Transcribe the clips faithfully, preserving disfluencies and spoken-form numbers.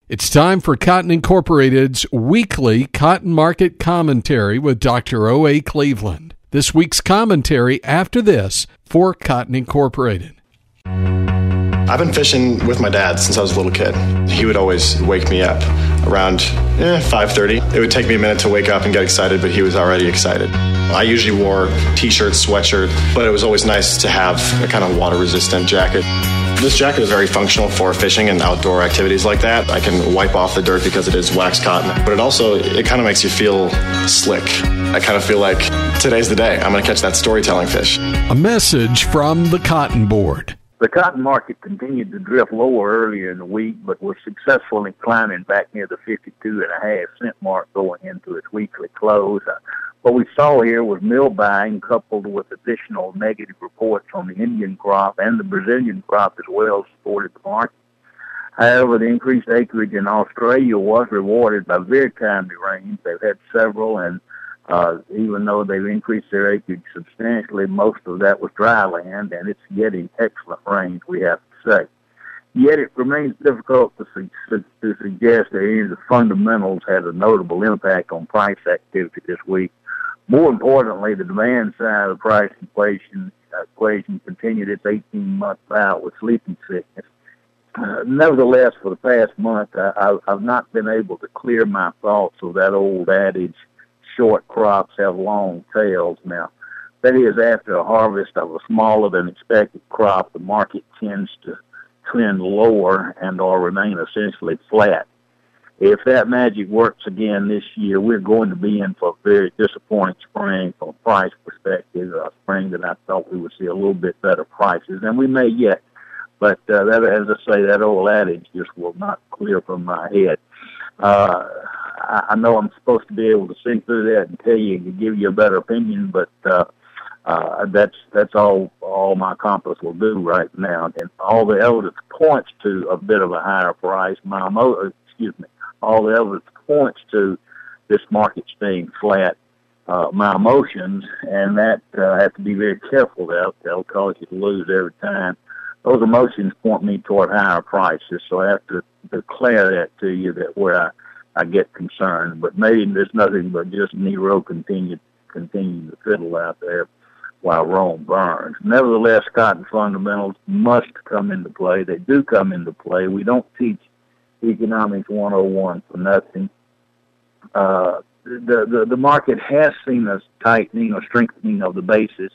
It's time for Cotton Incorporated's weekly cotton market commentary with Doctor O A. Cleveland. This week's commentary after this for Cotton Incorporated. I've been fishing with my dad since I was a little kid. He would always wake me up around eh, five thirty. It would take me a minute to wake up and get excited, but he was already excited. I usually wore t-shirts, sweatshirt, but it was always nice to have a kind of water-resistant jacket. This jacket is very functional for fishing and outdoor activities like that. I can wipe off the dirt because it is waxed cotton, but it also, it kind of makes you feel slick. I kind of feel like today's the day. I'm going to catch that storytelling fish. A message from the Cotton Board. The cotton market continued to drift lower earlier in the week, but was successfully climbing back near the fifty-two and a half cent mark going into its weekly close. Uh, what we saw here was mill buying coupled with additional negative reports on the Indian crop and the Brazilian crop as well supported the market. However, the increased acreage in Australia was rewarded by very timely rains. They've had several, and Uh, even though they've increased their acreage substantially, most of that was dry land, and it's getting excellent rains, we have to say. Yet it remains difficult to, su- to suggest that any of the fundamentals had a notable impact on price activity this week. More importantly, the demand side of the price inflation equation continued its eighteen-month bout with sleeping sickness. Uh, nevertheless, for the past month, I, I, I've not been able to clear my thoughts of that old adage, short crops have long tails. Now, that is, after a harvest of a smaller than expected crop, the market tends to trend lower and or remain essentially flat. If that magic works again this year, we're going to be in for a very disappointing spring from a price perspective, a spring that I thought we would see a little bit better prices, and we may yet. But uh, that, as I say, that old adage just will not clear from my head. Uh, I know I'm supposed to be able to see through that and tell you and give you a better opinion, but uh, uh, that's that's all all my compass will do right now. And all the evidence points to a bit of a higher price. My emo- excuse me, all the evidence points to this market staying flat. Uh, my emotions, and that uh, I have to be very careful that they'll cause you to lose every time. Those emotions point me toward higher prices, so I have to declare that to you that where I. I get concerned, but maybe there's nothing but just Nero continued continuing to fiddle out there while Rome burns. Nevertheless, cotton fundamentals must come into play. They do come into play. We don't teach Economics one oh one for nothing. Uh, the, the the market has seen a tightening or strengthening of the basis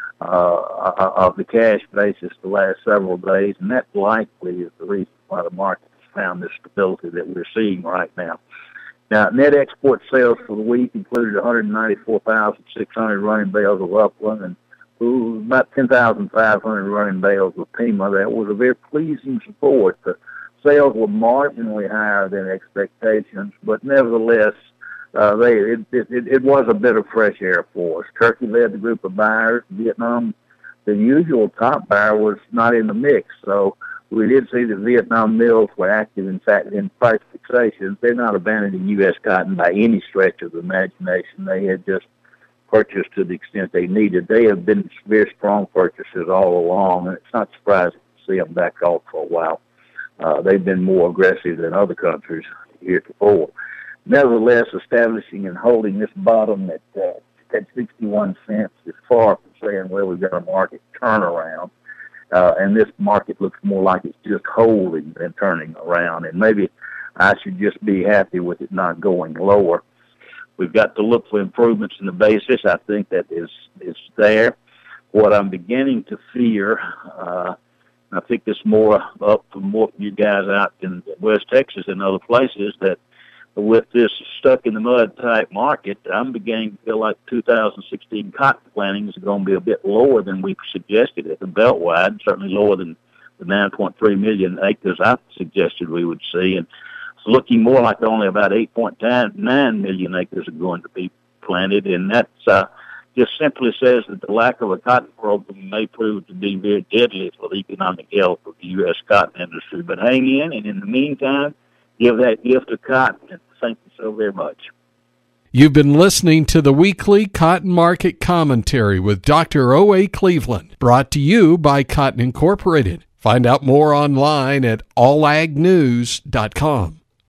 uh, of the cash basis the last several days, and that likely is the reason why the market found this stability that we're seeing right now. Now, net export sales for the week included one hundred ninety-four thousand six hundred running bales of Upland and ooh, about ten thousand five hundred running bales of Pima. That was a very pleasing support. The sales were marginally higher than expectations, but nevertheless, uh, they it, it, it was a bit of fresh air for us. Turkey led the group of buyers. Vietnam, the usual top buyer, was not in the mix, so we did see that Vietnam mills were active, in fact, in price fixations. They're not abandoning U S cotton by any stretch of the imagination. They had just purchased to the extent they needed. They have been very strong purchasers all along, and it's not surprising to see them back off for a while. Uh, they've been more aggressive than other countries heretofore. Nevertheless, establishing and holding this bottom at, uh, at sixty-one cents is far from saying, well, we've got a market turnaround. Uh, and this market looks more like it's just holding than turning around. And maybe I should just be happy with it not going lower. We've got to look for improvements in the basis. I think that is is there. What I'm beginning to fear, uh, I think this more up from more you guys out in West Texas and other places, that with this stuck-in-the-mud type market, I'm beginning to feel like two thousand sixteen cotton plantings are going to be a bit lower than we suggested at the Beltwide, certainly lower than the nine point three million acres I suggested we would see. And it's looking more like only about eight point nine million acres are going to be planted, and that uh, just simply says that the lack of a cotton program may prove to be very deadly for the economic health of the U S cotton industry. But hang in, and in the meantime, give that gift of cotton. Thank you so very much. You've been listening to the weekly Cotton Market Commentary with Doctor O A. Cleveland, brought to you by Cotton Incorporated. Find out more online at all ag news dot com.